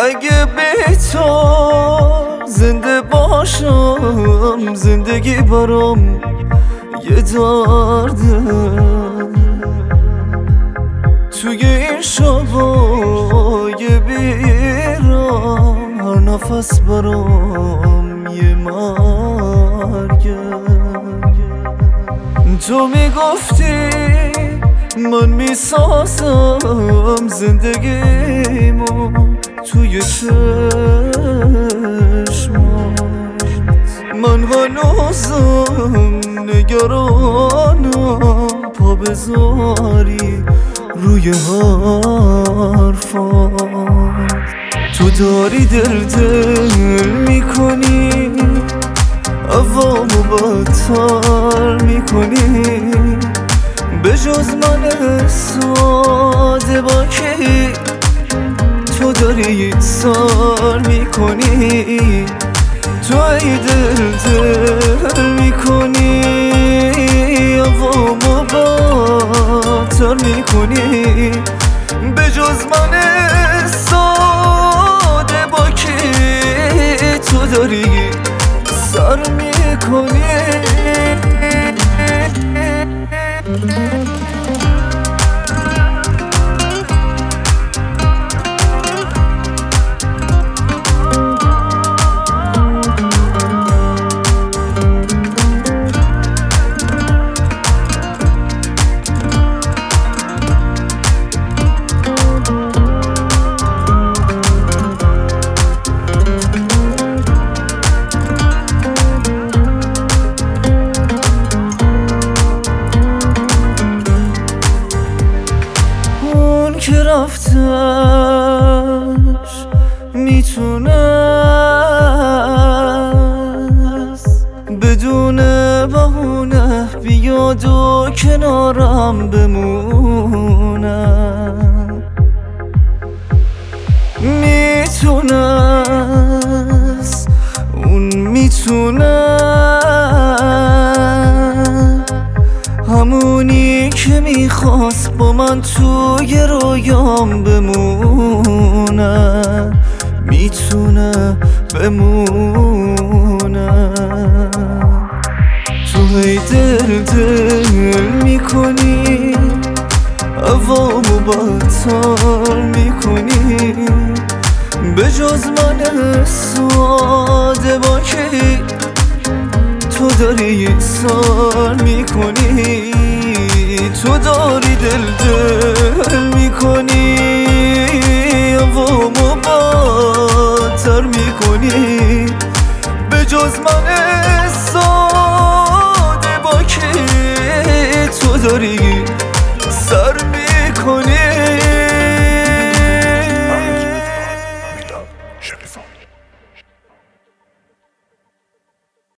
اگه به تو زنده باشم زندگی برام یه درده، توی این شبای بیرام هر نفس برام یه مرگه. تو میگفتی من میسازم زندگیمو توی چشمات، من هنوزم نگرانم پا بذاری روی حرفات. تو داری دل میکنی، عوامو بدتر میکنی، به جز من ساده با کی تو داری سر میکنی. تو ای دل میکنی، عوامو بدتر میکنی، به جز من ساده با کی تو داری سر میکنی. که رفتش میتونست بدون بهونه بیاد و کنارم بمونه، میتونست اون میتونه همونی که میخواست با من توی رویام بمونه، میتونه بمونه. تو هی دل میکنی، عوامو بدتر میکنی، به جز من ساده با کی تو داری سر میکنی. تو داری دل میکنی، عوامو بدتر میکنی، به جز من ساده با کی تو داری